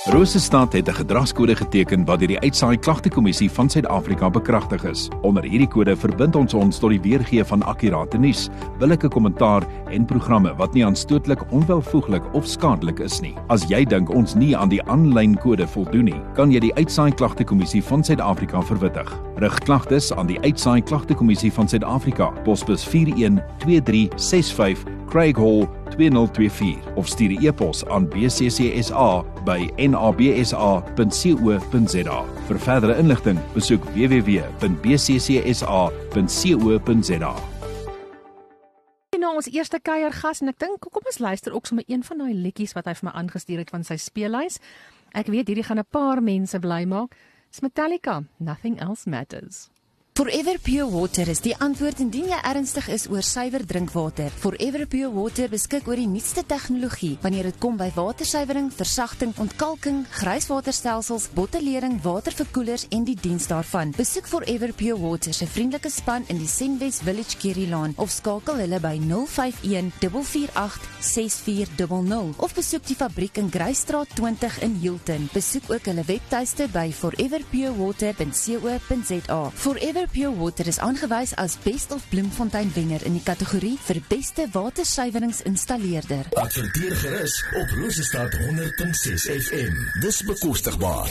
Rosestad het 'n gedragskode geteken wat deur die Uitsaai Klagtekommissie van Suid-Afrika bekragtig is. Onder hierdie kode verbind ons tot die weergee van akkurate nuus, billike kommentaar en programme wat nie aanstootlik, onwelvoeglik of skadelik is nie. As jy dink ons nie aan die aanlyn kode voldoen nie, kan jy die Uitsaai Klagtekommissie van Suid-Afrika verwittig. Rig klagtes aan die Uitsaai Klagtekommissie van Suid-Afrika, posbus 412365 Craig Hall 2024 of stuur 'n e-pos aan bccsa@nabsa.co.za. Vir verdere inligting, besoek www.bccsa.co.za. Nou ons eerste kuiergas en ek dink kom ons luister ook sommer een van daai liedjies wat hy vir my aangestuur het van sy speellys. Ek weet hierdie gaan 'n paar mense bly maak. Dis Metallica, Nothing Else Matters. Forever Pure Water is die antwoord indien jy ernstig is oor suiwer drinkwater. Forever Pure Water beskik oor die nuutste tegnologie wanneer dit kom by watersuiwering, versagting, ontkalking, grijswaterstelsels, bottellering, waterverkoelers en die diens daarvan. Besoek Forever Pure Water se vriendelike span in die Senwes Village Kerrylaan of skakel hulle by 051 448 6400 of besoek die fabriek in Greystraat 20 in Hilton. Besoek ook hulle webtuiste by foreverpurewater.co.za. Forever Pure Water is aangewys as Best of Bloemfontein wenner in die kategorie vir beste watersuiweringsinstalleerder. Adverteer gerus op Rosestad 100.6 FM. Dis bekostigbaar.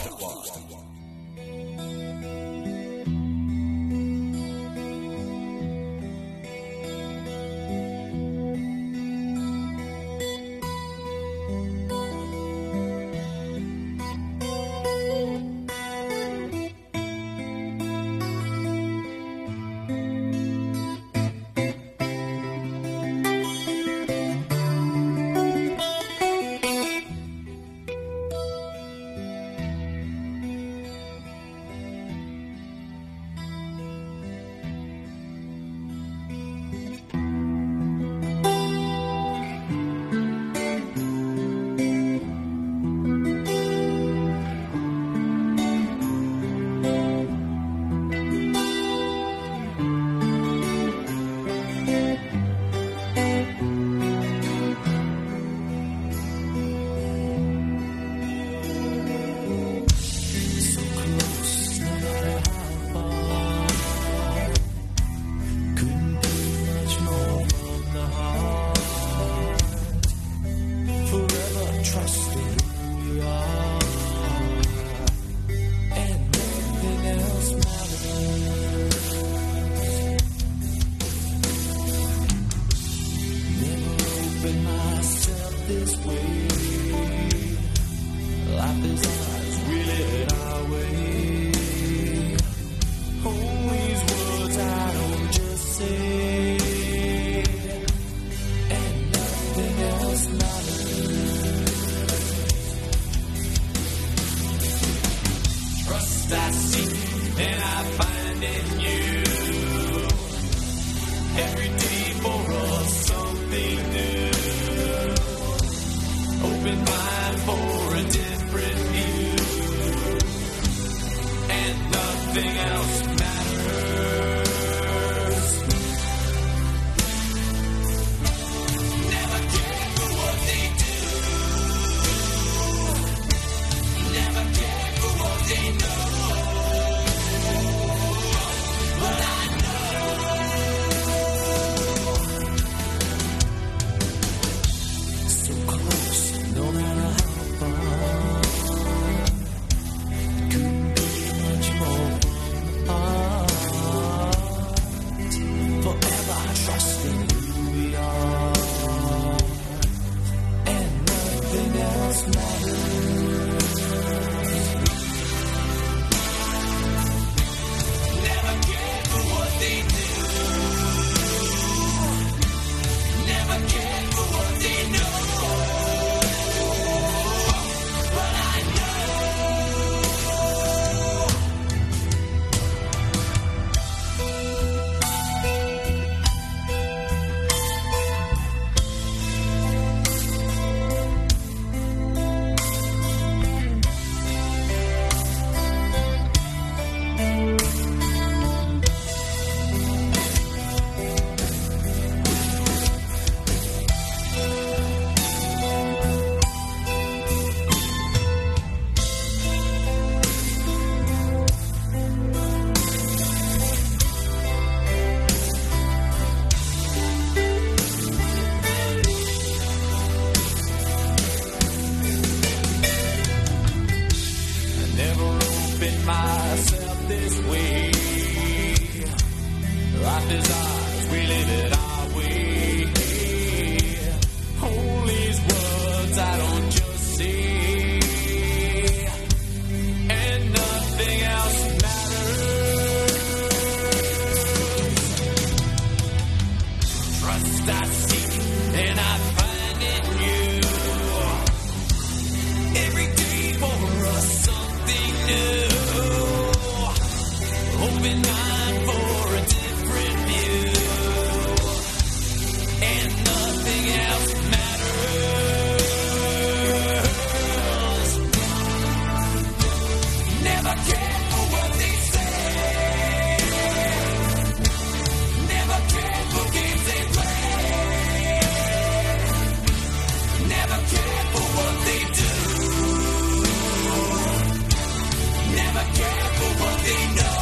myself this way. Life is ours, we live it our way. Hold these words I don't just say, and nothing else matters. Trust I seek and I find in you. Every day for us something new. Open mind for a different view, and nothing else matters. Never care for what they say, never care for games they play, never care for what they do, never care for what they know.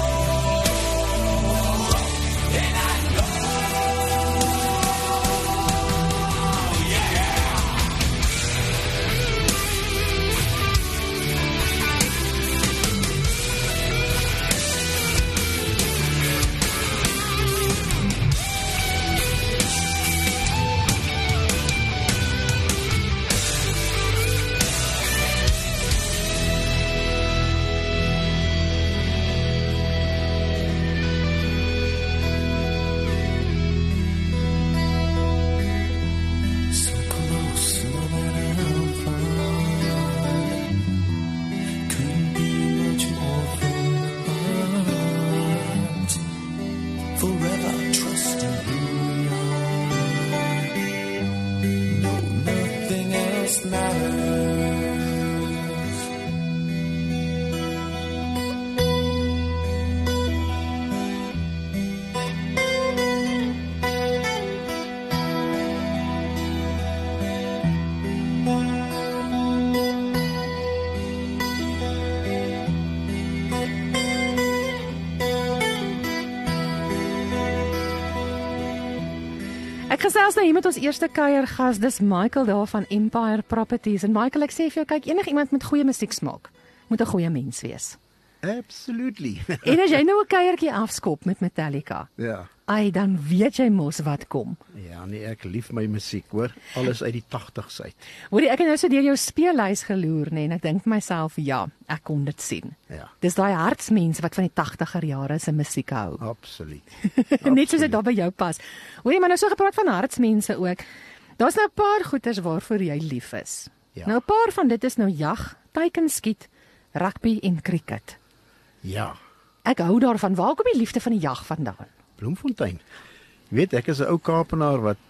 Ek gesels nou hier met ons eerste kuiergas, dis Michael daar van Empire Properties. En Michael, ek sê vir jou, kyk, enigiemand met goeie musieksmaak moet 'n goeie mens wees. Absolutely. En as jy nou 'n kuiertjie afskop met Metallica, Ja. ai, dan weet jy mos wat kom. Ja, nee, ek lief my musiek, hoor. Alles uit die 80's uit. Hoorie, ek het nou so deur jou speellys geloer, nê, en ek dink vir myself, ja, ek kon dit sien. Ja. Dis daai hartsmense wat van die 80er jare se musiek hou. Absoluut. Net soos dit daar by jou pas. Hoorie, maar nou so gepraat van hartsmense ook. Daar's nou 'n paar goeters waarvoor jy lief is. Ja. Nou 'n paar van dit is nou jag, teikenskiet, rugby en cricket. Ja. Ek hou daarvan. Waar kom die liefde van die jag vandaan? Bloemfontein. Jy weet, ek is 'n ou Kaapenaar wat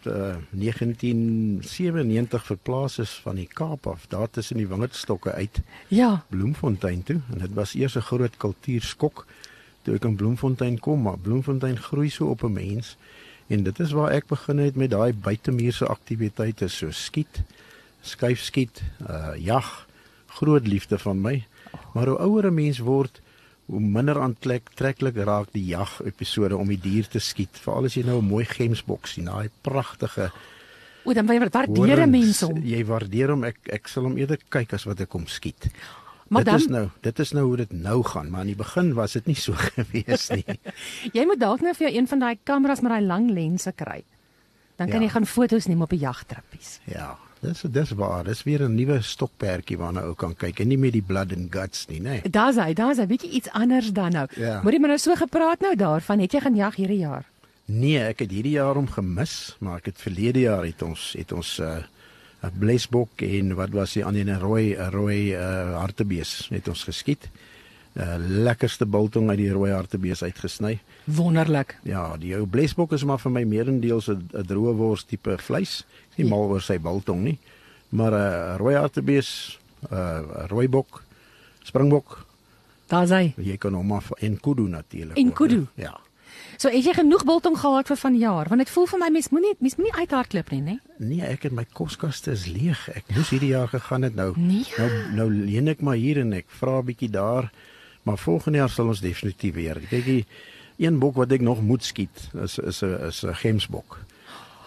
1997 verplaas is van die Kaap af, daar tussen die wingerdstokke uit Ja, Bloemfontein toe. En dit was eers 'n groot kultuurskok toe ek in Bloemfontein kom, maar Bloemfontein groei so op 'n mens. En dit is waar ek begin het met daai buitemuurse aktiwiteite so skiet, skuifskiet, jag, groot liefde van my. Maar hoe ouer 'n mens word, hoe minder aantreklik raak die jag episode om die dier te skiet. Veral as jy nou 'n mooi gemsbok sien, daai pragtige. o, dan waardeer mense hom. Jy waardeer hom, ek sal hom eerder kyk as wat ek hom skiet. Maar dit dan, is nou hoe dit nou gaan, maar in die begin was dit nie so gewees nie. jy moet dalk nou vir jou een van daai kameras met daai lang lense kry. Dan kan Ja. jy gaan foto's neem op die jagtrippies. Ja, dis waar. Dis weer 'n nuwe stokperdjie waarna ou kan kyk en nie met die blood and guts nie, nê. Daar's hy bietjie iets anders dan nou. Ja. Moet jy maar nou so gepraat nou daarvan, het jy gaan jag hierdie jaar? Nee, ek het hierdie jaar hom gemis, maar ek het verlede jaar het ons 'n blesbok en wat was die ander 'n rooi hartebees het ons geskiet. Lekkerste biltong uit die rooi hartebees uitgesny. Wonderlik. Ja, die ou blesbok is maar vir my meerendeels 'n droë wors tipe vleis. Nie mal oor sy biltong nie, maar 'n rooi hartebees, 'n rooi bok, springbok, Daar's hy. jy kan hom af en kudu natuurlik. En ook, kudu? hè. Ja. So het jy genoeg biltong gehad vir vanjaar? Want dit voel vir my mens moenie uithardloop nie, né? Nee, ek het my koskaste is leeg. Ek moes hierdie jaar gegaan het nou. Nee. Nou leen ek maar hier en ek vra 'n bietjie daar, maar volgende jaar sal ons definitief weer. Kyk, die een bok wat ek nog moet skiet is 'n gemsbok.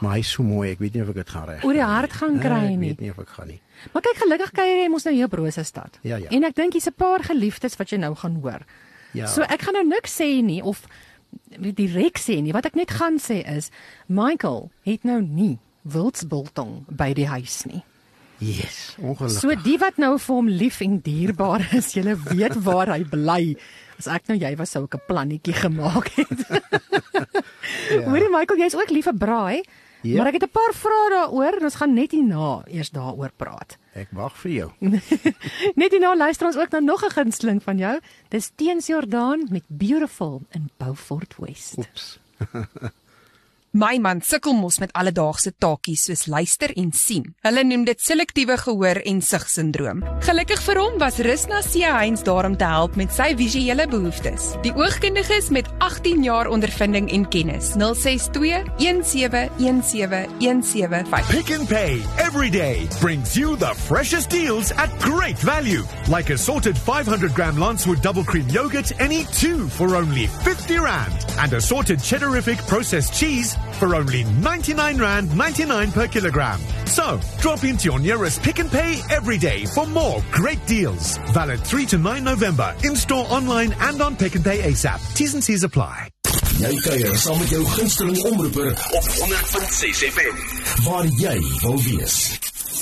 Maar hy is so mooi, ek weet nie of ek dit gaan reg. Oor die hart gaan kry Ek nie. weet nie of ek gaan nie. Maar kyk, gelukkig kuier jy mos nou hier op Rosestad. Ja, ja. En ek dink hier's 'n paar geliefdes wat jy nou gaan hoor. Ja. So ek gaan nou niks sê nie of direk sê nie. Wat ek net gaan sê is Michael het nou nie wildsbiltong by die huis nie. Yes, ongelukkig. So die wat nou vir hom lief en dierbaar is, julle weet waar hy bly. As ek nou jy was sou ek 'n plannetjie gemaak het. Hoorie Michael, jy's ook lief vir braai. Ja. Maar ek het 'n paar vrae daaroor en ons gaan net hierna eers daaroor praat. Ek wag vir jou. Net hierna luister ons ook na nog 'n gunsteling van jou. Dis Teens Jordaan met Beautiful in Beaufort West. Oeps. My man sukkel mos met alledaagse taakies soos luister en sien. Hulle noem dit selektiewe gehoor en sigsindroom. Gelukkig vir hom was Rusna Seeheinz daar om te help met sy visuele behoeftes. Die oogkundiges met 18 jaar ondervinding en kennis. 062 1717 175. Pick n Pay every day brings you the freshest deals at great value. Like assorted 500-gram Lancewood double cream yogurt, any 2 for only 50 Rand. And assorted Cheddarific processed cheese for only 99 Rand 99 per kilogram. So, drop into your nearest Pick n Pay every day for more great deals. Valid 3 to 9 November. In-store, online and on Pick n Pay ASAP. T's and C's apply. Jy kuier saam met jou gunsteling omroeper op 100.6 FM. Waar jy wil wees.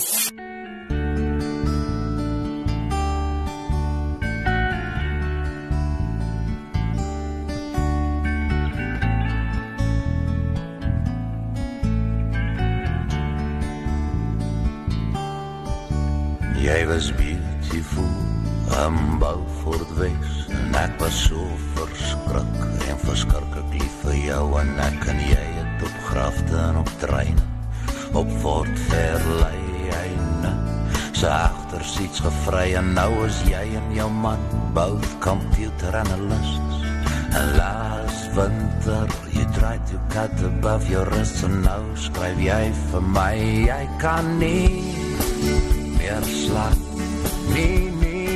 Jy was beautiful in Beaufort West en ek was so verskrik en verskriklik lief vir jou en ek en jy het op grafte en op treine op Fort Fairlane sy agtersiets gevry en nou is jy en jou man both computer analysts en laas winter you tried to cut above your wrist en nou skryf jy vir my jy kan nie meer slag, nie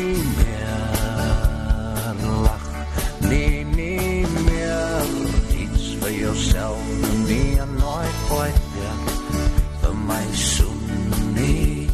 meer lach, nie meer iets vir jouself, nie en nooit ooit weer vir my soen nie.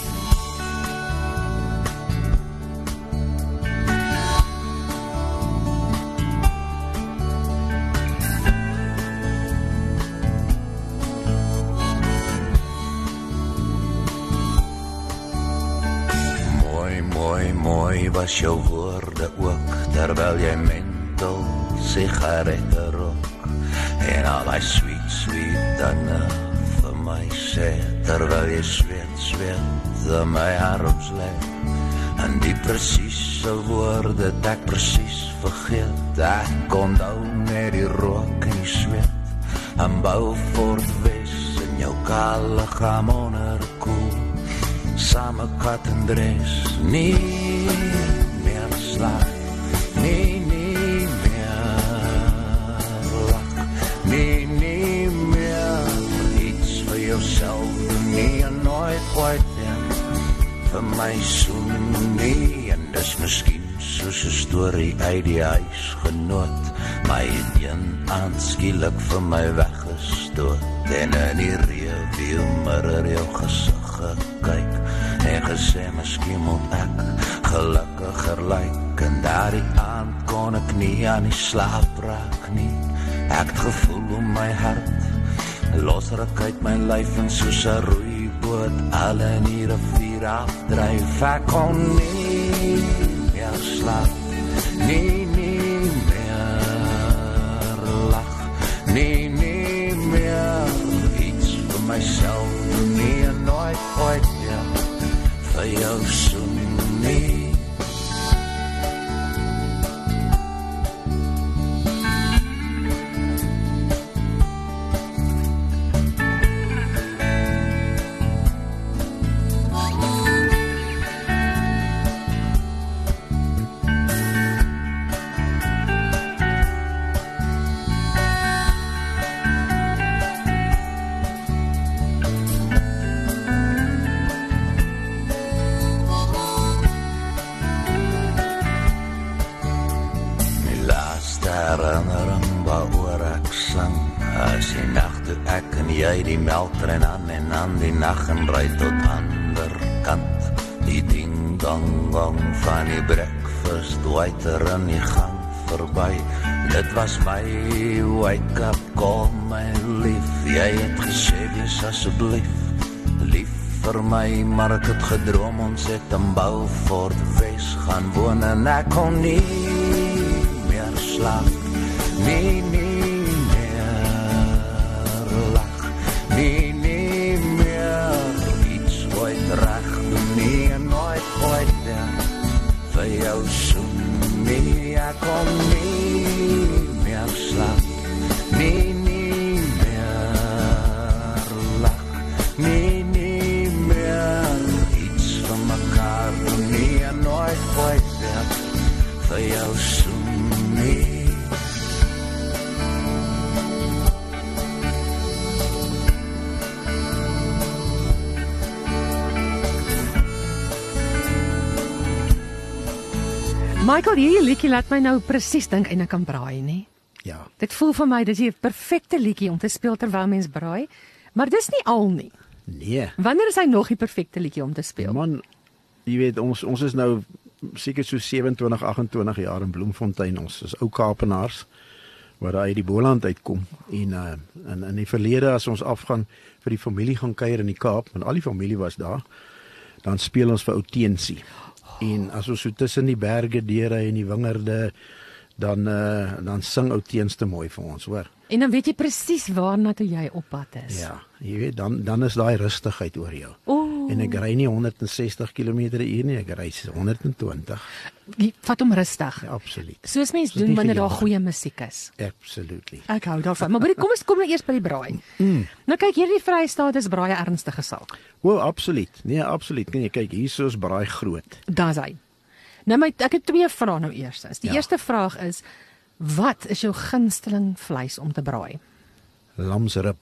Mooi was jou woorde ook, terwyl jy menthol sigarette rook, en al die sweet dinge vir my sê, terwyl jy sweet in my arms lê, en die presiese woorde het ek presies vergeet, ek onthou net die rook en die sweet, en Beaufort West in jou kale liggaam onder koel, same kat en dres, nie meer slag, nie meer lach, nie meer iets vir jouself, nie en nooit ooit weer vir my soen nie, en dis miskien soos 'n storie uit die huisgenoot, my een aanskielik vir my weggestoot, en in die rearview mirror jou gesig gekyk, en gesê miskien moet ek gelukkiger lyk, en daardie aand kon ek nie aan die slaap raak nie, ek het gevoel om my hart losruk uit my lyf, en soos 'n roeiboot alle in die rivier afdryf, ek kon nie meer slaap, nie meer lach, nie meer iets vir myself, nie en nooit ooit weer vir jou soen nie. ek en jy die melktrein aan en aan die nag en ry tot ander kant. Die ding dong dong van die breakfast waiter in die gang verby. Dit was my wake up call, my lief. Jy het gesê wees asseblief lief vir my, maar ek het gedroom ons het in Beaufort Wes gaan woon en ek kon nie meer slaap, nie meer lag, nie meer iets ooit reg doen, nie en nooit vir jou soen, nie, ek kon nie meer slaap, nie meer lag, nie meer iets van mekaar doen, nie en nooit vir jou soen, nie. Michael, hierdie liedjie laat my nou presies dink en ek kan braai, nie? Ja. Dit voel vir my dis 'n perfekte liedjie om te speel terwyl mens braai, maar dis nie al nie. Nee. Wanneer is hy nog die perfekte liedjie om te speel? Man, jy weet ons is nou seker so 27, 28 jaar in Bloemfontein. Ons is ou Kaapenaars waar uit die Boland uitkom en in die verlede as ons afgaan vir die familie gaan kuier in die Kaap, en al die familie was daar, dan speel ons vir Outeensie. En as ons so tussen die berge deurry en die wingerde, dan sing Outeens te mooi vir ons, hoor. En dan weet jy presies waarna toe jy op pad is. Ja, jy weet dan is daai rustigheid oor jou. En ek ry nie 160 km/h nie, ek ry 120. Vat hom rustig. Ja, absoluut. Soos mens doen wanneer daar goeie musiek is. Absolutely. Ek hou daarvan. Maar kom nou eers by die braai. Nou kyk, hierdie Vrystaat is braai 'n ernstige saak. O, absoluut. Nee, absoluut. Kan jy kyk, hier is braai groot. Daar's hy. Nou ek het twee vrae nou eers. Die eerste vraag is, wat is jou gunsteling vleis om te braai? Lamsrib.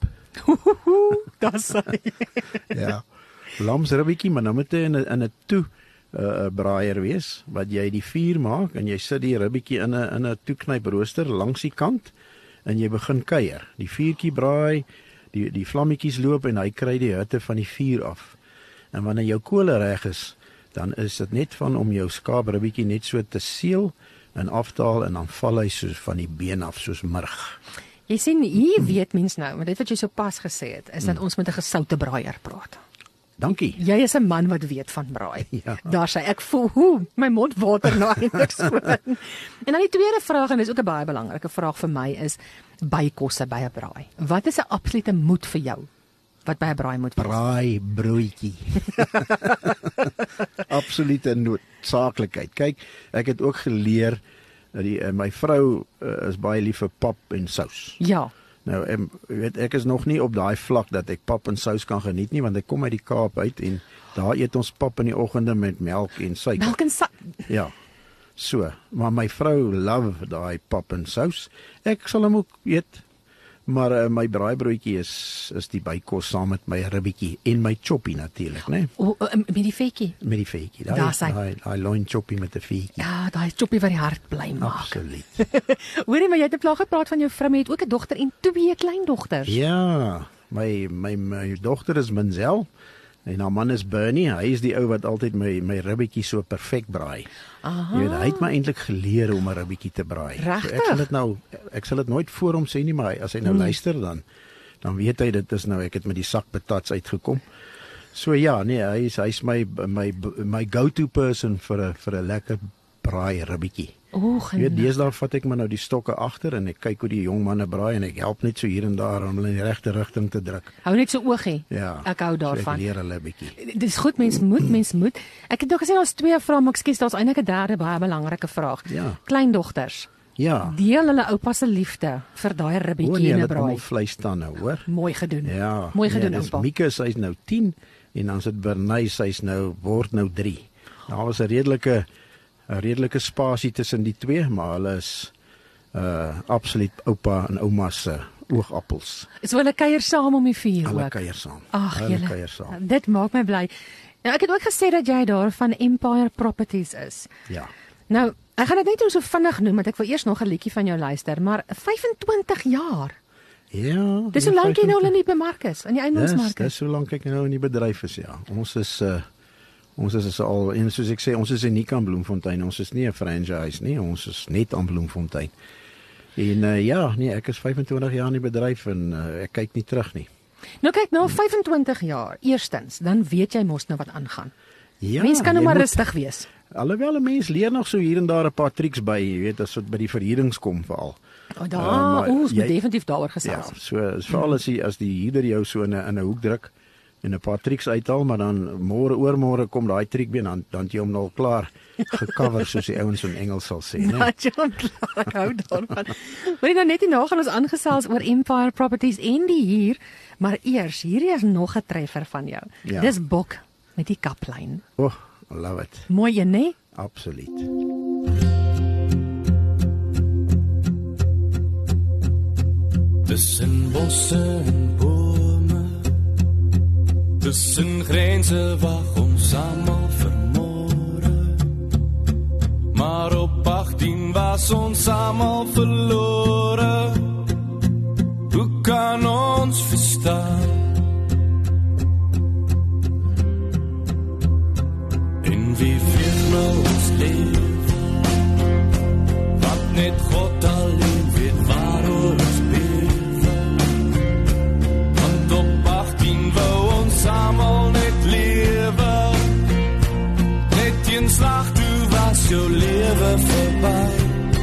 Daar's hy. Ja. Lamsribbietjie, maar nou moet hy in 'n braaier wees, wat jy die vuur maak en jy sit die ribbietjie in 'n toeknyprooster langs die kant en jy begin kuier. Die vuurtjie braai, die vlammetjies loop en hy kry die hitte van die vuur af. En wanneer jou kole reg is, dan is dit net van om jou skaapribbietjie net so te seël en aftaal en dan val hy soos van die been af soos murg. Jy sien, hier weet mens nou, maar dit wat jy so pas gesê het, is dat ons met 'n gesoute braaier praat. Dankie. Jy is 'n man wat weet van braai. Ja. Daar sê ek voel my mond water nou eintlik skoon. En dan die tweede vraag, en dis ook 'n baie belangrike vraag vir my, is bykosse by 'n braai. Wat is 'n absolute moet vir jou wat by 'n braai moet wees? Braai broodjie. Absolute noodsaaklikheid. Kyk, ek het ook geleer dat my vrou is baie lief vir pap en sous. Ja. Nou, jy weet, ek is nog nie op daai vlak dat ek pap en sous kan geniet nie, want ek kom uit die Kaap uit en daar eet ons pap in die oggende met melk en suiker. Melk en suiker. Ja. So, maar my vrou love daai pap en sous. Ek sal hom ook eet, maar my braaibroodjie is die bykos saam met my ribbietjie en my choppie natuurlik, né? Met die vetjie. Met die vetjie. Daai loin choppie met 'n vetjie. Ja, daai choppie wat die hart bly maak. Absoluut. Hoorie, maar jy het 'n plaag gepraat van jou vrou, maar jy het ook 'n dogter en 2 kleindogters. Ja, my dogter is Menzel en haar man is Bernie. Hy is die ou wat altyd my ribbietjie so perfek braai. Aha. Jy weet, hy het my eintlik geleer om 'n ribbietjie te braai. Regtig? Ek sal dit nooit voor hom sê nie, maar as hy nou luister dan weet hy dit is nou ek het met die sak patats uitgekom. So ja, nee, hy's my go-to person vir 'n lekker braai ribbietjie. Jy weet, deesdae vat ek maar nou die stokke agter en ek kyk hoe die jong manne braai en ek help net so hier en daar om hulle in die regte rigting te druk. Hou net so oogie. Ja. Ek hou daarvan. So ek leer hulle 'n bietjie. Dis goed, mens moet. Ek het nog gesê daar's 2 vrae, maar ekskuus, daar's eintlik 'n derde baie belangrike vraag. Ja. Kleindogters. Ja. Deel hulle oupa se liefde vir daai ribbietjie en 'n braai. Vleistande, hoor. Mooi gedoen. Ja. Mooi gedoen, oupa. Mieke, sy's nou 10 en dan sit Bernay, word nou 3. Daar was 'n redelike spasie tussen die twee, maar hulle is absoluut oupa en ouma se oogappels. So hulle kuier saam om die vuur ook. Hulle kuier saam. Ag, Hulle julle. kuier saam. Dit maak my bly. Nou, ek het ook gesê dat jy daar van Empire Properties is. Ja. Nou, ek gaan dit net so vinnig noem, want ek wil eers nog 'n liedjie van jou luister, maar 25 jaar. Ja. Dis hoe lank jy nou al in die bemark is, in die eiendomsmark. Dis hoe lank ek nou in die bedryf is, ja. Ons is al, en soos ek sê, ons is uniek aan Bloemfontein. Ons is nie 'n franchise nie, ons is net aan Bloemfontein. En ek is 25 jaar in die bedryf en ek kyk nie terug nie. Nou kyk, nou 25 jaar, eerstens, dan weet jy mos nou wat aangaan. Ja, Mens kan nou jy maar moet- rustig wees. Alhoewel 'n mens leer nog so hier en daar 'n paar triks by, jy weet, as dit by die verhuurings kom veral. maar Ons moet jy- definitief daaroor Ja, gesels. so veral as die huurder jou so in 'n hoek druk en 'n paar triks uithaal, maar dan oormôre kom daai triek weer dan jy hom nou klaar gecover soos die ouens in Engels sal sê, né? Maar John, ek hou daarvan. Maar nou net hierna gaan ons aangesels oor Empire Properties en die huur, maar eers, hierdie is nog 'n treffer van jou. Ja. Dis Bok met die kaplyn. Oh, I love it. Mooi een, né? Absoluut. Tussen bosse en bome, tussen grense wag ons almal vermore. Maar op 18 was ons almal verlore. Hoe kan ons verstaan? En wie weet nou ons leven, wat net God alleen weet waaroor ons beven. Want op 18 wou ons almal net lewe, net een slag toe was jou lewe verby.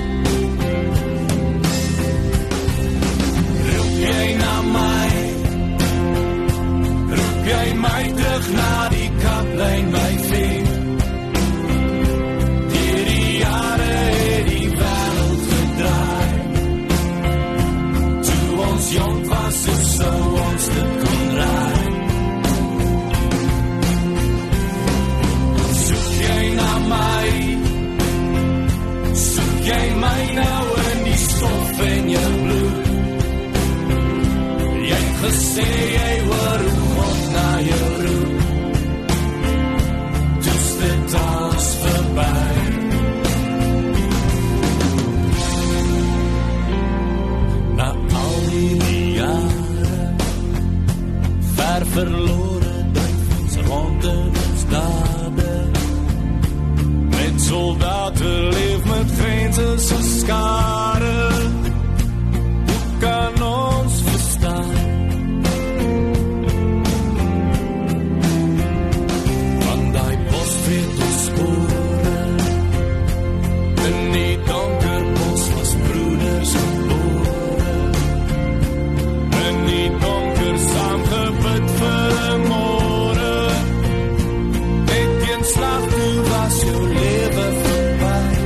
Roep jy na my, roep jy my terug na die kaplyn, my vriend. Jong was het so ons dit kon raai. Soek jy na my, soek jy my nou in die stof en jou bloed. Jy het gesê jy hoor hoe God na jou roep. Toes dit alles verby. Na al die jare, ver verlore dryf ons rond in ons dade. Met soldaten leef met grense so skare. Hoe kan ons verstaan? Van die bos weet ons spore, in die donker bos was broeders gebore. In die donker saamgebid vir 'n môre. Net een slag toe was jou lewe verby.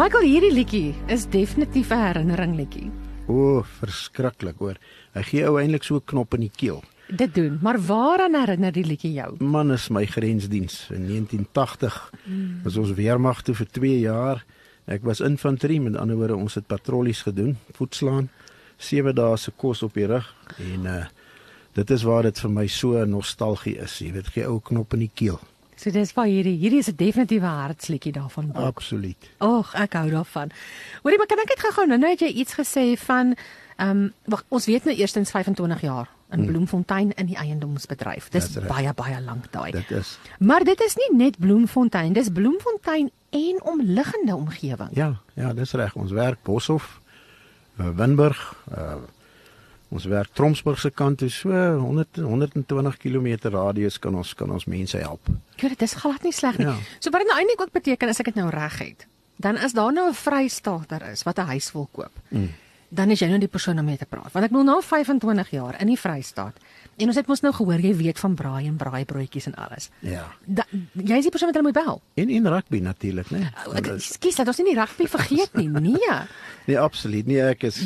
Michael, hierdie liedjie is definitief 'n herinnering liedjie. O, verskriklik hoor. Hy gee ou eintlik so 'n knop in die keel. Dit doen, maar waaraan herinner die liedjie jou? Man, is my grensdiens in 1980. Was ons weermag toe vir 2 jaar. Ek was infanterie, met ander woorde ons het patrollies gedoen, voetslaan, 7 dae se kos op die rug en dit is waar dit vir my so nostalgie is. Jy weet, gee ou knop in die keel. So dis waar hierdie is 'n definitiewe hartsliedjie daarvan. Absoluut. Och, ek hou daarvan. Hoorie, maar kan ek net gou nou het jy iets gesê van wag, ons weet nou eerstens 25 jaar in Bloemfontein in die eiendomsbedryf. Dis baie lank daai. Dit is. Maar dit is nie net Bloemfontein, dis Bloemfontein en omliggende omgewing. Ja, dis reg. Ons werk Boshoff, Winburg, ons werk Tromsburg se kant toe, so 120 km radius kan ons mense help. Dit is glad nie sleg nie. Ja. So wat dit nou eintlik ook beteken, as ek dit nou reg het, dan as daar nou 'n Vrystaater is wat 'n huis wil koop, dan is jy nou die persoon om mee te praat. Want ek bedoel nou 25 jaar in die Vrystaat. En ons het mos nou gehoor, jy weet van braai en braaibroodjies en alles. Ja. Jy is die persoon wat hulle moet bel. En rugby natuurlik, né? Ekskuus, dat ons nie die rugby vergeet nie. Nee. Nee, absoluut nie.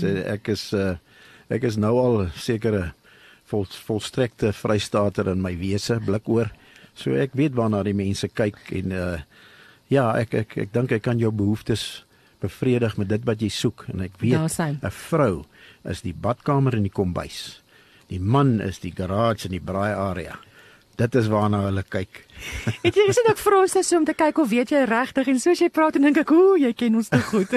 Ek is nou al sekere volstrekte Vrystaater in my wese, blikoor. So ek weet waarna die mense kyk en ek dink ek kan jou behoeftes bevredig met dit wat jy soek en ek weet 'n vrou is die badkamer en die kombuis. Die man is die garage en die braai area. Dit is waarna hulle kyk. Het jy gesien ek vra ons so om te kyk of weet jy regtig en soos jy praat en dink ek, jy ken ons te goed.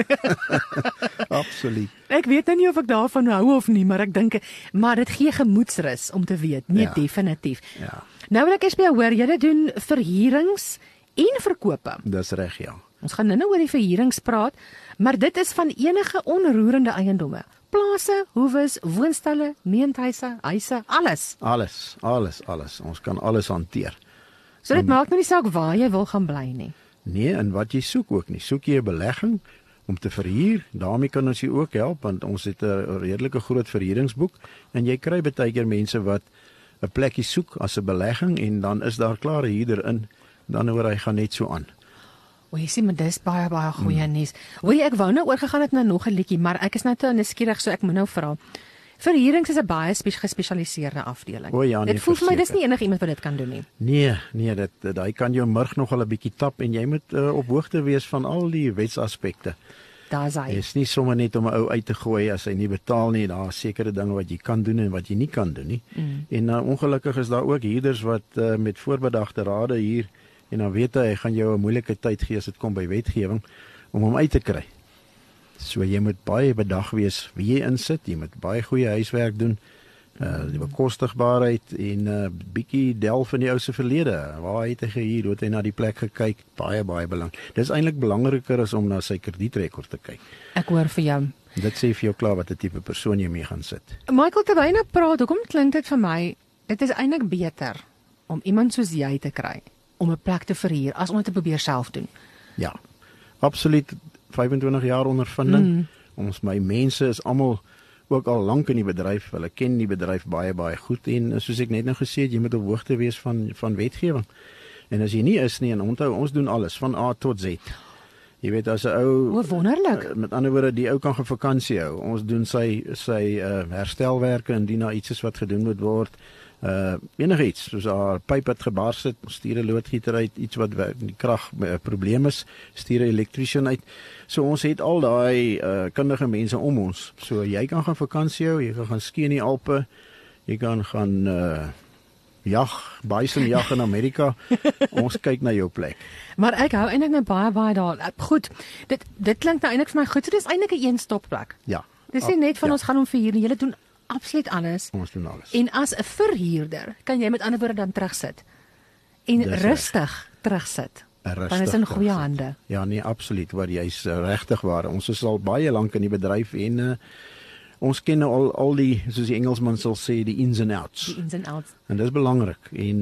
Absoluut. Ek weet nou nie of ek daarvan hou of nie, maar ek dink dit gee gemoedsrus om te weet. Nee, definitief. Ja. Nou wil ek eers by jou hoor, julle doen verhuurings en verkope. Dis reg, ja. Ons gaan nou oor die verhuurings praat, maar dit is van enige onroerende eiendomme. Plase, hoeves, woonstelle, meentuise, huise, alles. Alles. Ons kan alles hanteer. So dit maak nou nie saak waar jy wil gaan bly nie. Nee, en wat jy soek ook nie. Soek jy 'n belegging om te verhuur? Daarmee kan ons jou ook help want ons het 'n redelike groot verhuuringsboek en jy kry baie keer mense wat 'n plekkie soek as 'n belegging en dan is daar klare huurder in. Dan hoor hy gaan net so aan. Jy sien, maar dis baie goeie nuus. Hoorie, ek wou nou oorgegaan het na nog 'n liedjie, maar ek is nou te nuuskierig, so ek moet nou vra. Verhuurings is 'n baie gespesialiseerde afdeling. Dit voel vir my dis nie enigiemand wat dit kan doen nie. Nee, dit kan jou murg nog al 'n bietjie tap en jy moet op hoogte wees van al die wetsaspekte. Daar's hy. Dit is nie sommer net om 'n ou uit te gooi as hy nie betaal nie. Daar is sekere dinge wat jy kan doen en wat jy nie kan doen nie. En ongelukkig is daar ook huurders wat met voorbedagte rade hier en dan weet hy gaan jou 'n moeilike tyd gee as dit kom by wetgewing om hom uit te kry. So jy moet baie bedag wees wie jy insit, jy moet baie goeie huiswerk doen, die bekostigbaarheid en bietjie delf in die ou se verlede. Waar het hy gehuur, hoe het hy na die plek gekyk? Baie belangrik. Dis eintlik belangriker as om na sy kredietrekord te kyk. Ek hoor vir jou. Dit sê vir jou klaar wat 'n tipe persoon jy mee gaan sit. Michael, terwyl jy nou praat, hoekom klink dit vir my dit is eintlik beter om iemand soos jy te kry om 'n plek te verhuur as om dit te probeer self doen? Ja. Absoluut 25 jaar ondervinding. My mense is almal ook al lank in die bedryf. Hulle ken die bedryf baie goed en soos ek net nou gesê het, jy moet op hoogte wees van wetgewing. En as jy nie is nie, en onthou, ons doen alles van A tot Z. Jy weet as 'n ou wonderlik. Met ander woorde, die ou kan gaan vakansie hou. Ons doen sy herstelwerke indien daar iets is wat gedoen moet word. Enige iets, soos 'n pyp wat gebars het, stuur 'n loodgieter uit, iets wat die krag probleem is, stuur 'n elektriesien uit. So ons het al daai kundige mense om ons. So jy kan gaan vakansie hou, jy kan gaan ski in die Alpe, jy kan gaan bison jag in Amerika. Ons kyk na jou plek. Maar ek hou eintlik nou baie daar. Goed. Dit klink nou eintlik vir my goed. So dis eintlik 'n een-stopplek. Ja. Dis nie net van ons gaan hom verhuur nie. Julle doen absoluut alles. Ons doen alles. En as 'n verhuurder kan jy met ander woorde dan terugsit. En rustig terugsit. Dan is in goeie hande. Ja, nee, absoluut, waar jy's regtig waar. Ons is al baie lank in die bedryf en ons ken al die, soos die Engelsman sal sê, die ins and outs. Die ins and outs. En dis belangrik. En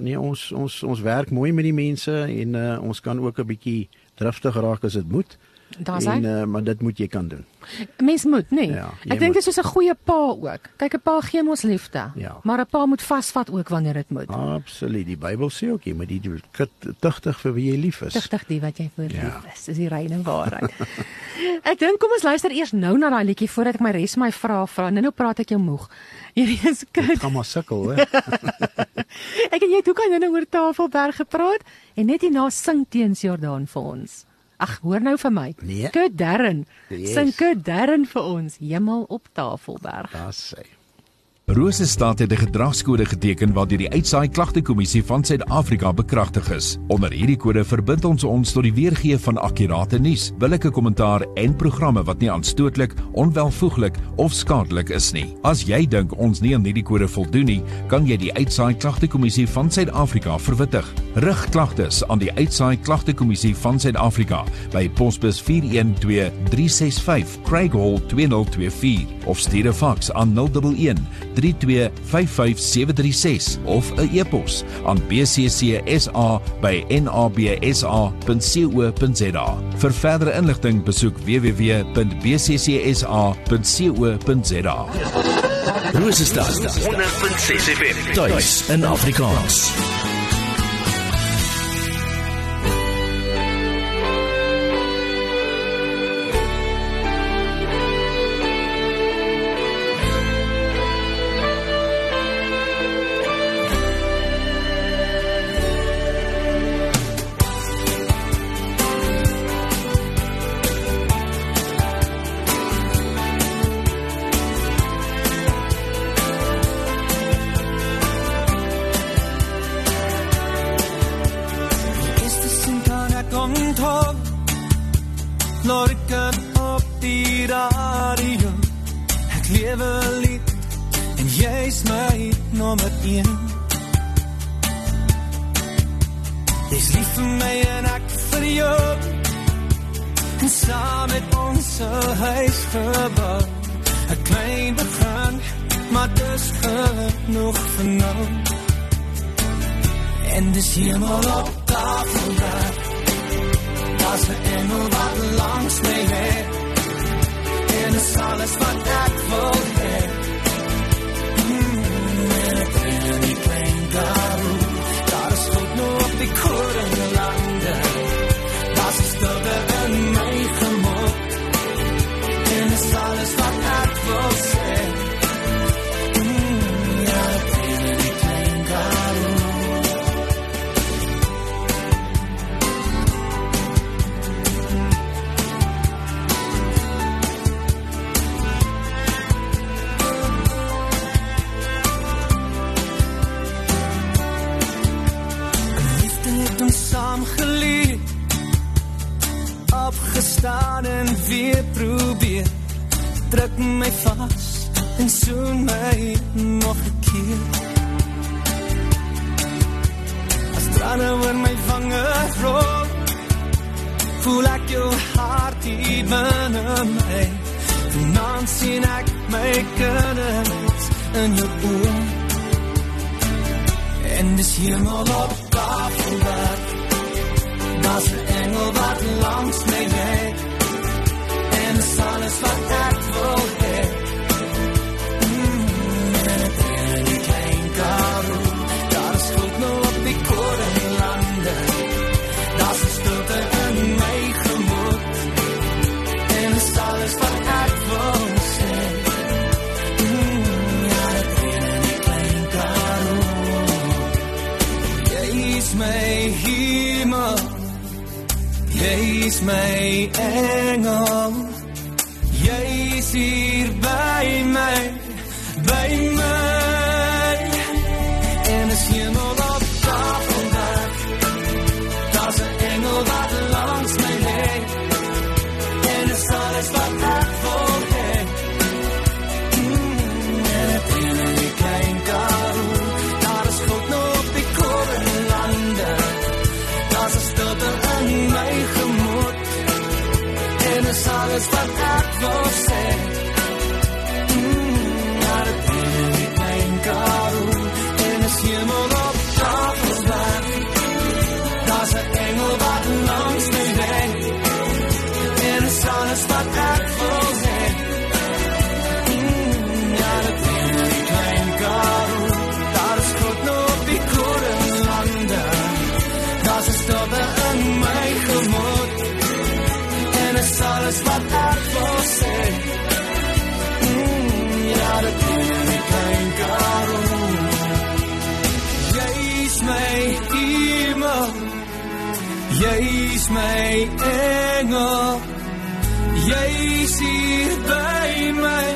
ons werk mooi met die mense en ons kan ook 'n bietjie driftig raak as dit moet. Daar's hy. Maar dit moet jy kan doen. Mens moet, nee. Ja, Ek dink dit is soos 'n goeie pa ook. Kyk, 'n pa gee mos liefde. Ja. Maar 'n pa moet vasvat ook wanneer dit moet. Absoluut. Die Bybel sê ook jy moet die tugtig vir wie jy lief is. Tugtig die wat jy voor lief is. Dis die reine waarheid. Ek dink kom ons luister eers nou na daai liedjie voordat ek my res my vrae vra. Nou praat ek jou moeg. Hierdie is Dit gaan maar sukkel, hè. Ek en jy het ook aan nou oor Tafelberg gepraat en net hierna sing Teens Jordaan vir ons. Ag, hoor nou vir my. Nee. Kurt Darren. Yes. Sing Kurt Darren vir ons. Hemel op Tafelberg. Daar sê. Rose Staat het 'n gedragskode geteken waardeur die Uitsaai Klagtekommissie van Suid-Afrika bekragtig is. Onder hierdie kode verbind ons tot die weergee van akkurate nuus, billike kommentaar en programme wat nie aanstootlik, onwelvoeglik of skadelik is nie. As jy dink ons nie aan hierdie kode voldoen nie, kan jy die Uitsaai Klagtekommissie van Suid-Afrika verwittig. Rig klagtes aan die Uitsaai Klagtekommissie van Suid-Afrika by posbus 412365 Craighall 2024 of stuur 'n faks aan 011 3255736 of 'n e-pos aan bccsa@nabsa.co.za. Vir verdere inligting besoek www.bccsa.co.za. Rosestad 100.6 FM. Tuis in Afrikaans. Lorken op die radio. Ek lewe lied en jy's my nommer 1. Jy's lief vir my en ek vir jou. En saam met ons 'n huis gebou. 'n klein begin, maar dis genoeg vir nou. En dis hemel op Tafelberg. Daar's 'n engel wat langs my lê. En dis alles wat ek wil hê. En ek in die klein Karoo. Daar is goed nog op die koorde lande. Daar's 'n stilte in my gemoed. En dis alles wat ek wil sê. Ja, ek in die klein Karoo. Saamgeleef, opgestaan en weer probeer. Druk my vas en soen my nog 'n keer. As trane oor my wange rol, voel ek jou hart hier binne my. Vanaand sien ek my kinders in jou oë. En dis hemel op Tafelberg. Daar's 'n engel wat langs my lê. En dis alles wat ek wil hê. En ek in die klein Karoo. Daar is goed nog op die koorde lande. Daar's 'n stilte in my gemoed. En dis alles wat ek wil sê. Ja, ek in die klein Karoo. Jy is my hemel. Jy's my engel. Jy's hier by my. En is hemel op Tafelberg. Daar's 'n engel wat langs my lê. En is alles wat ek wil hê. En ek in die klein Karoo. Daar is goed nog op die koorde lande. Daar's 'n stilte in my gemoed. En is alles wat ek wil sê. Ja, ek in Jy's my engel, jy's hier by my.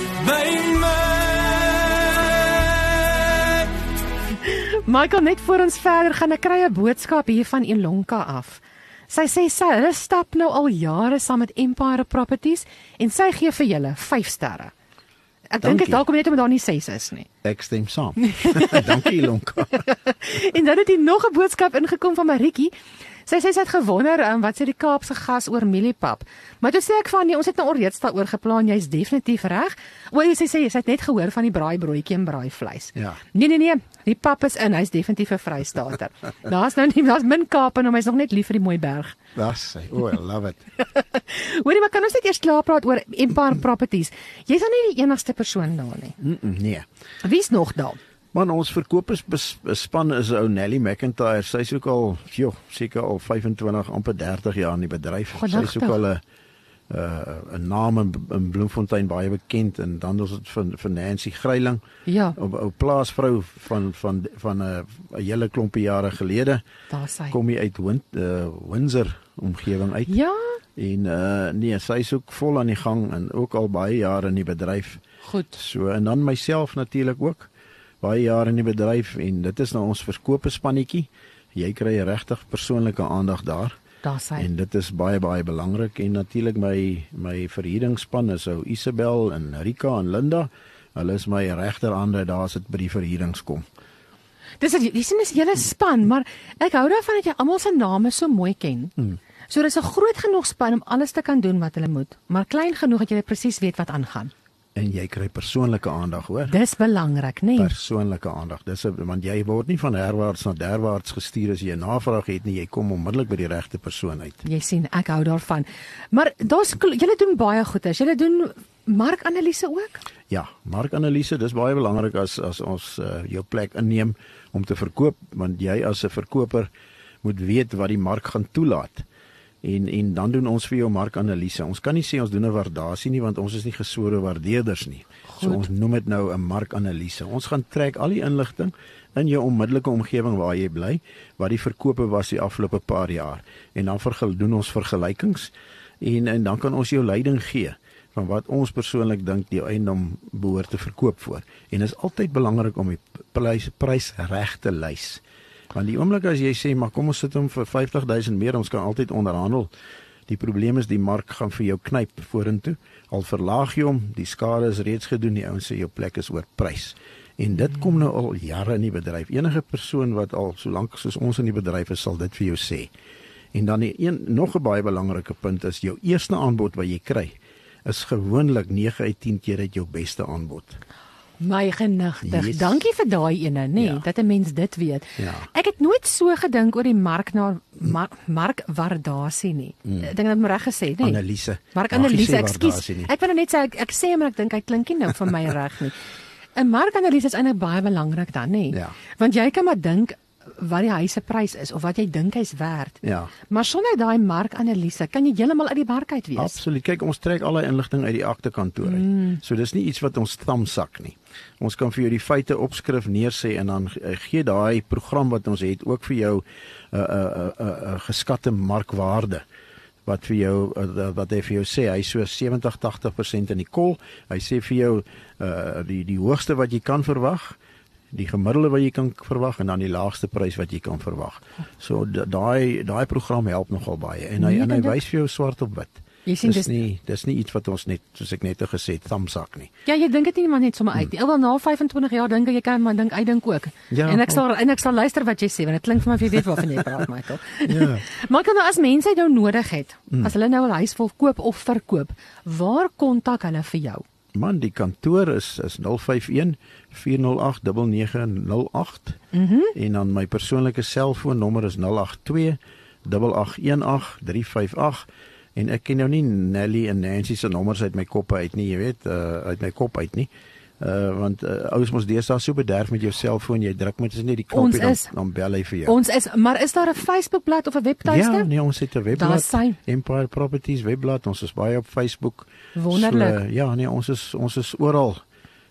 Michael, net voor ons verder gaan, ek kry 'n boodskap hier van Elonka af. Sy sê hulle stap nou al jare saam met Empire Properties en sy gee vir julle 5 sterre. Ek dink dit dalk kom net omdat daar nie 6 is nie. Ek stem saam. Dankie Elonka. En dan het hier nog 'n boodskap ingekom van Maritjie. Sy sê sy het gewonder wat sê die Kaapse gas oor mieliepap. Maar toe sê ek van nee, ons het nou alreeds daaroor geplan, jy's definitief reg. Sy het net gehoor van die braaibroodjie en braaivleis. Ja. Nee, die pap is in, hy's definitief 'n Vrystater. Daar's min Kaap en hy's nog net lief vir die mooi berg. Dis hy. Oh, I love it. Hoorie, maar kan ons net eers klaar praat oor Empire Properties? Jy's nou nie die enigste persoon daar nie. Nee. Wie's nog daar? Man, ons verkoperspan is ou Nelly McIntyre. Sy's ook al, seker al 25, amper 30 jaar in die bedryf. Sy's ook al 'n naam in Bloemfontein baie bekend, en dan is dit van Nancy Greiling. Ja. 'n plaasvrou van 'n hele klompie jare gelede. Daar sy. Kom jy uit Windsor omgewing uit. Ja. En nee, sy's ook vol aan die gang en ook al baie jare in die bedryf. Goed. So, en dan myself natuurlik ook. Baie jare in die bedryf, en dit is nou ons verkoopspannetjie. Jy kry regtig persoonlike aandag daar. Daar sy. En dit is baie belangrik, en natuurlik my verhuuringsspan is ou Isabel en Rika en Linda. Hulle is my regterhande daar as dit by die verhuurings kom. Dis is julle span, maar ek hou daarvan dat jy almal se name so mooi ken. So dis 'n groot genoeg span om alles te kan doen wat hulle moet, maar klein genoeg dat jy presies weet wat aangaan. En jy kry persoonlike aandag, hoor. Dis belangrik, nee. Persoonlike aandag. Want jy word nie van herwaarts na derwaarts gestuur as jy 'n navraag het nie. Jy kom onmiddellik by die regte persoon uit. Jy sien, ek hou daarvan. Maar julle doen baie goeders. Julle doen markanalise ook? Ja, markanalise, dis baie belangrik as ons jou plek inneem om te verkoop, want jy as 'n verkoper moet weet wat die mark gaan toelaat. En dan doen ons vir jou markanalise. Ons kan nie sê ons doen 'n waardasie nie, want ons is nie gesore waardeerders nie. Goed. So ons noem dit nou 'n markanalise. Ons gaan trek al die inligting in jou onmiddellike omgewing waar jy bly, wat die verkope was die afgelope paar jaar. En dan doen ons vergelykings, en dan kan ons jou leiding gee van wat ons persoonlik dink die eiendom behoort te verkoop voor. En dit is altyd belangrik om die prys reg te lys. Want die oomblik as jy sê, maar kom ons sit hom vir 50,000 meer, ons kan altyd onderhandel. Die probleem is die mark gaan vir jou knyp vorentoe. Al verlaag jy hom, die skade is reeds gedoen, die ouens sê jou plek is oor prys. En dit kom nou al jare in die bedryf. Enige persoon wat al so lank soos ons in die bedryf is, sal dit vir jou sê. En dan nog 'n baie belangrike punt is jou eerste aanbod wat jy kry, is gewoonlik 9 uit 10 keer uit jou beste aanbod. My genigtig. Yes. Dankie vir daai ene, nee, dat 'n mens dit weet. Ja. Ek het nooit so gedink oor die markwaardasie nie. Ek dink dat ek reg gesê, nee. Analise. Markanalise, ekskuus. Ek wil net sê ek sê maar ek dink hy klink nie nou vir my reg nie. 'n Markanalise is eintlik baie belangrik dan, nee. Ja. Want jy kan maar dink wat die huis se prys is of wat jy dink hy's werd. Ja. Maar sonder daai markanalise kan jy heeltemal uit die mark uit wees. Absoluut. Kyk, ons trek al die inligting uit die aktekantoor uit. So dis nie iets wat ons thumbsak nie. Ons kan vir jou die feite opskrif neersê, en dan gee daai program wat ons het ook vir jou 'n geskatte markwaarde wat vir jou wat hy vir jou sê, hy so 70-80% in die kol. Hy sê vir jou die hoogste wat jy kan verwag, die gemiddelde wat jy kan verwag, en dan die laagste prys wat jy kan verwag. So daai program help nogal baie, en hy wys vir jou swart op wit. Jy sien, dis nie iets wat ons net, soos ek net gesê het, thumbsak nie. Ja, jy dink dit nie maar net sommer uit nie. Alhoewel na 25 jaar dink jy kan maar dink ook. Ja, en ek sal luister wat jy sê, want dit klink vir my of jy weet waarvan jy praat, Michael. Ja. Maar nou as mense jou nodig het, as hulle nou 'n huis wil koop of verkoop, waar kontak hulle vir jou? Man, die kantoor is 051 408 9908. En dan my persoonlike selfoonnommer is 082 8818 358. En ek ken nou nie Nelly en Nancy se nommers uit my kop uit nie, jy weet, uit my kop uit nie. Want ouers mos deesdae so bederf met jou selfoon, jy druk met net die knoppie, dan bel hy vir jou. Maar is daar 'n Facebookblad of 'n webtuiste? Ja, nee, ons het 'n webblad, Empire Properties webblad, ons is baie op Facebook. Wonderlik. So, ja, nee, ons is oral.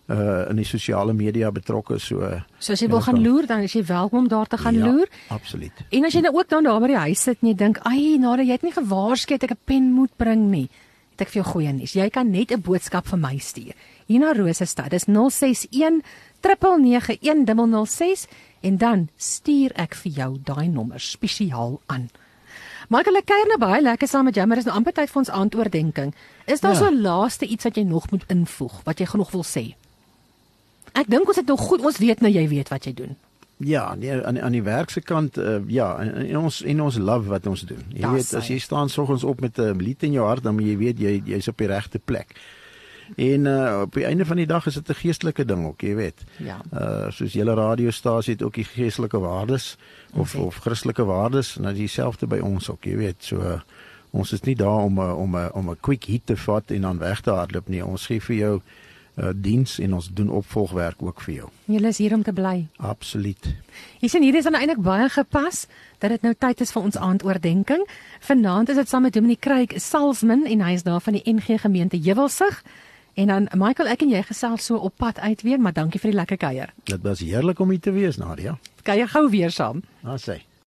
in die sosiale media betrokke, so as jy wil gaan loer, dan is jy welkom om daar te gaan loer. Absoluut. En as jy nou ook dan daar by die huis sit en jy dink, "Ai, Nadia, jy het nie gewaarsku dat ek 'n pen moet bring nie." Het ek vir jou goeie nuus. Jy kan net 'n boodskap vir my stuur. Hier na Rosestad, dis 061 999 1006 en dan stuur ek vir jou daai nommer spesiaal aan. Michael, ek kuier nou baie lekker saam met jou, maar is nou amper tyd vir ons aandoordenking. Is daar so laaste iets wat jy nog moet invoeg, wat jy genoeg wil sê? Ek dink ons het nog goed, ons weet nou jy weet wat jy doen. Ja, nee, aan die werk se kant, en ons love wat ons doen. Jy weet, as jy staan soggens op met 'n lied in jou hart, dan moet jy weet jy's op die regte plek. En op die einde van die dag is dit 'n geestelike ding ook, jy weet. Ja. Soos julle radiostasie het ook die geestelike waardes of Christelike waardes, en dit is dieselfde by ons ook, jy weet. So ons is nie daar om 'n quick hit te vat en dan weg te hardloop nie. Ons gee vir jou diens en ons doen opvolgwerk ook vir jou. Julle is hier om te bly. Absoluut. Hier sien, hier is dan eintlik baie gepas dat dit nou tyd is vir ons aandoordenking. Vanaand is dit saam met Dominic Craig Salzman en hy is daar van die NG gemeente Heuwelsig. En dan Michael, ek en jy gesels so op pad uit weer, maar dankie vir die lekker kuier. Dit was heerlik om hier te wees, Nadia. Kuier gou weer saam. Sê.